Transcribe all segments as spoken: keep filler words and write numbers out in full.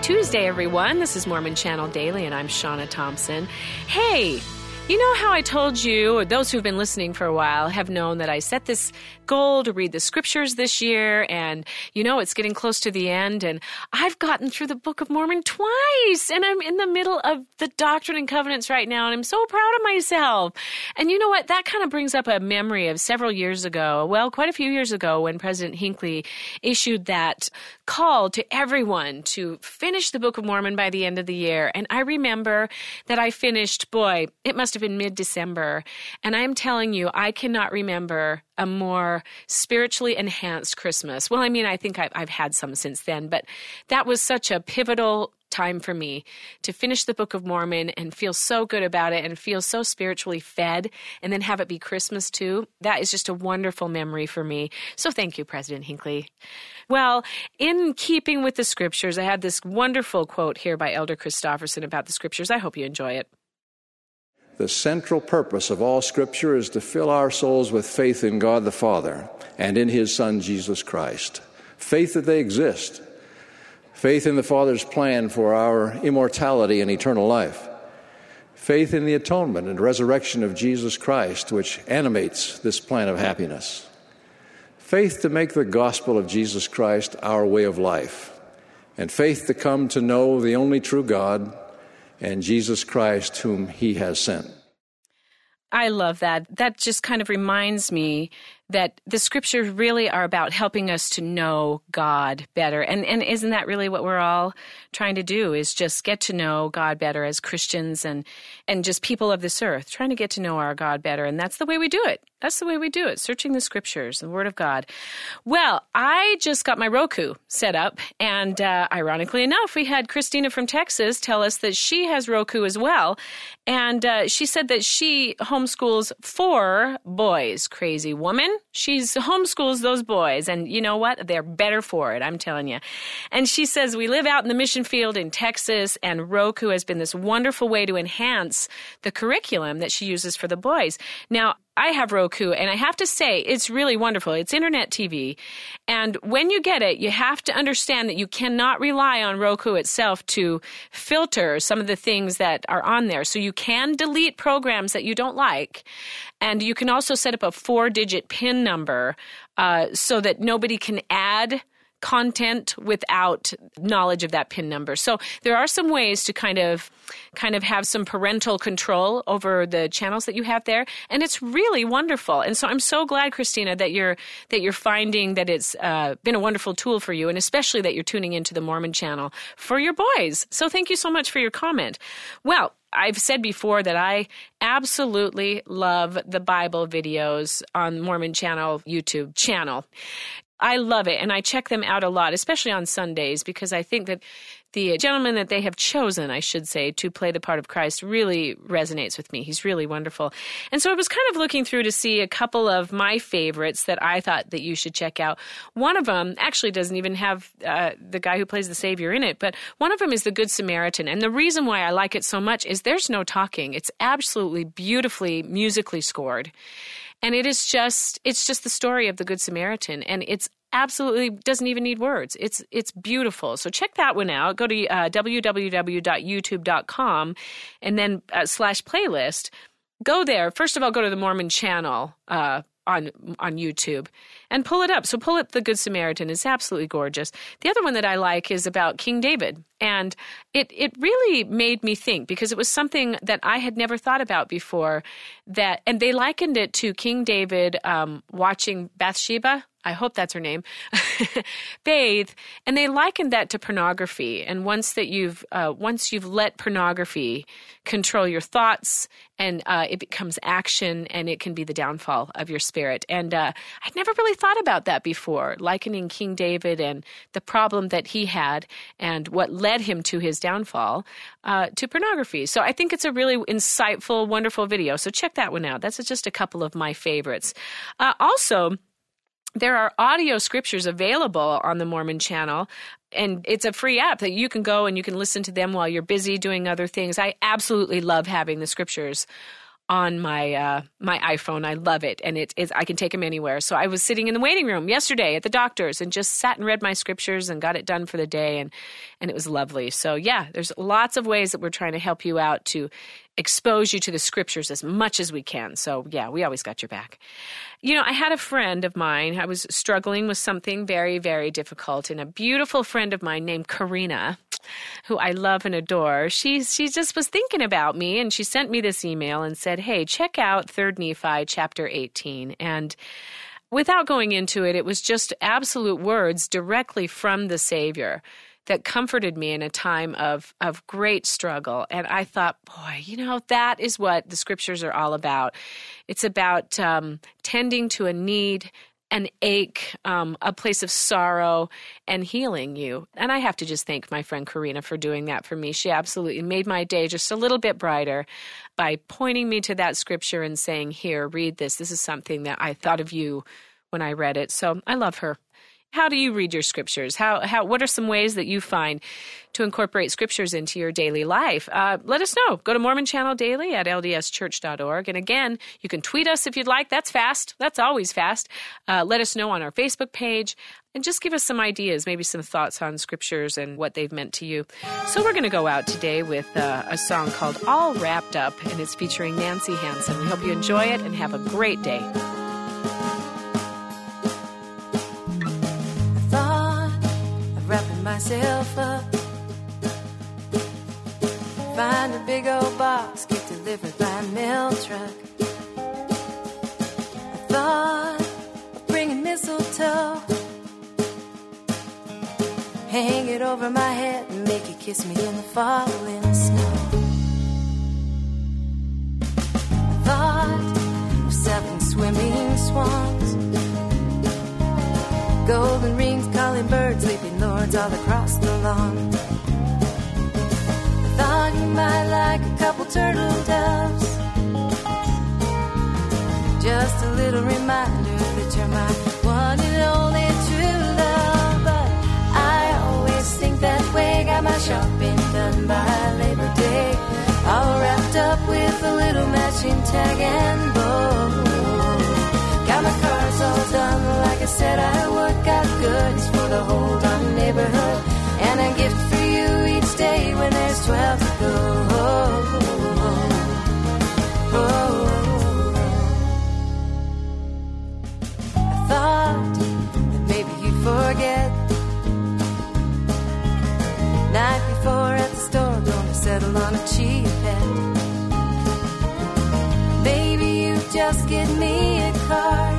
Tuesday, everyone. This is Mormon Channel Daily, and I'm Shauna Thompson. Hey, you know how I told you, or those who've been listening for a while have known that I set this goal to read the scriptures this year, and you know it's getting close to the end, and I've gotten through the Book of Mormon twice, and I'm in the middle of the Doctrine and Covenants right now, and I'm so proud of myself. And you know what? That kind of brings up a memory of several years ago, well, quite a few years ago, when President Hinckley issued that call to everyone to finish the Book of Mormon by the end of the year. And I remember that I finished, boy, it must have been mid-December, and I'm telling you, I cannot remember a more spiritually enhanced Christmas. Well, I mean, I think I've, I've had some since then, but that was such a pivotal time for me to finish the Book of Mormon and feel so good about it and feel so spiritually fed, and then have it be Christmas too. That is just a wonderful memory for me. So thank you, President Hinckley. Well, in keeping with the scriptures, I had this wonderful quote here by Elder Christofferson about the scriptures. I hope you enjoy it. The central purpose of all Scripture is to fill our souls with faith in God the Father and in His Son, Jesus Christ. Faith that they exist. Faith in the Father's plan for our immortality and eternal life. Faith in the atonement and resurrection of Jesus Christ, which animates this plan of happiness. Faith to make the gospel of Jesus Christ our way of life. And faith to come to know the only true God and Jesus Christ whom He has sent. I love that. That just kind of reminds me that the scriptures really are about helping us to know God better. And and isn't that really what we're all trying to do, is just get to know God better as Christians and, and just people of this earth, trying to get to know our God better. And that's the way we do it. That's the way we do it, searching the scriptures, the Word of God. Well, I just got my Roku set up, and uh, ironically enough, we had Christina from Texas tell us that she has Roku as well, and uh, she said that she homeschools four boys. Crazy woman. She's homeschools those boys, and you know what? They're better for it, I'm telling you. And she says, we live out in the mission field in Texas, and Roku has been this wonderful way to enhance the curriculum that she uses for the boys. Now, I have Roku, and I have to say, it's really wonderful. It's internet T V, and when you get it, you have to understand that you cannot rely on Roku itself to filter some of the things that are on there. So you can delete programs that you don't like, and you can also set up a four-digit PIN number uh, so that nobody can add content without knowledge of that PIN number. So there are some ways to kind of kind of have some parental control over the channels that you have there, and it's really wonderful. And so I'm so glad, Christina, that you're that you're finding that it's uh, been a wonderful tool for you, and especially that you're tuning into the Mormon Channel for your boys. So thank you so much for your comment. Well, I've said before that I absolutely love the Bible videos on Mormon Channel YouTube channel. I love it, and I check them out a lot, especially on Sundays, because I think that the gentleman that they have chosen, I should say, to play the part of Christ really resonates with me. He's really wonderful. And so I was kind of looking through to see a couple of my favorites that I thought that you should check out. One of them actually doesn't even have uh, the guy who plays the Savior in it, but one of them is the Good Samaritan. And the reason why I like it so much is there's no talking. It's absolutely beautifully musically scored. And it is just, it's just the story of the Good Samaritan. And it's absolutely doesn't even need words. It's it's beautiful. So check that one out. Go to uh, w w w dot youtube dot com and then uh, slash playlist. Go there. First of all, go to the Mormon Channel uh, on on YouTube and pull it up. So pull up The Good Samaritan. It's absolutely gorgeous. The other one that I like is about King David. And it, it really made me think, because it was something that I had never thought about before. That and they likened it to King David um, watching Bathsheba. I hope that's her name, bathe, and they likened that to pornography. And once that you've uh, once you've let pornography control your thoughts, and uh, it becomes action, and it can be the downfall of your spirit. And uh, I'd never really thought about that before, likening King David and the problem that he had, and what led him to his downfall uh, to pornography. So I think it's a really insightful, wonderful video. So check that one out. That's just a couple of my favorites. Uh, also, there are audio scriptures available on the Mormon Channel, and it's a free app that you can go and you can listen to them while you're busy doing other things. I absolutely love having the scriptures on my uh, my iPhone. I love it, and it is I can take them anywhere. So I was sitting in the waiting room yesterday at the doctor's and just sat and read my scriptures and got it done for the day, and and it was lovely. So yeah, there's lots of ways that we're trying to help you out to expose you to the scriptures as much as we can. So yeah, we always got your back. You know, I had a friend of mine. I was struggling with something very, very difficult, and a beautiful friend of mine named Karina, who I love and adore, she, she just was thinking about me, and she sent me this email and said, hey, check out Third Nephi chapter eighteen. And without going into it, it was just absolute words directly from the Savior that comforted me in a time of, of great struggle. And I thought, boy, you know, that is what the scriptures are all about. It's about um, tending to a need, an ache, um, a place of sorrow, and healing you. And I have to just thank my friend Karina for doing that for me. She absolutely made my day just a little bit brighter by pointing me to that scripture and saying, here, read this. This is something that I thought of you when I read it. So I love her. How do you read your scriptures? How, how, what are some ways that you find to incorporate scriptures into your daily life? Uh, let us know. Go to Mormon Channel Daily at L D S church dot org. And again, you can tweet us if you'd like. That's fast. That's always fast. Uh, let us know on our Facebook page and just give us some ideas, maybe some thoughts on scriptures and what they've meant to you. So we're going to go out today with uh, a song called All Wrapped Up, and it's featuring Nancy Hansen. We hope you enjoy it and have a great day. Wrapping myself up, find a big old box, get delivered by a mail truck. I thought of bringing mistletoe, hang it over my head and make you kiss me in the falling snow. I thought of seven swimming swans, golden rings, calling birds, sleeping lords all across the lawn. I thought you might like a couple turtle doves, just a little reminder that you're my one and only true love. But I always think that way, got my shopping done by Labor Day, all wrapped up with a little matching tag and bow. Got my cars all done like I said I would. Got goods for the whole darn neighborhood, and a gift for you each day when there's twelve to go. Oh, oh, oh. I thought that maybe you'd forget. Night before at the store, gonna settle on a cheap pet. Maybe you just give me a card,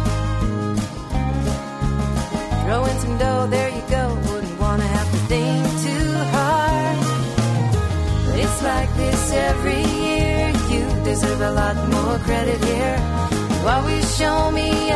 throw in some dough, there you go. Wouldn't want to have to think too hard. But it's like this every year. You deserve a lot more credit here. You always show me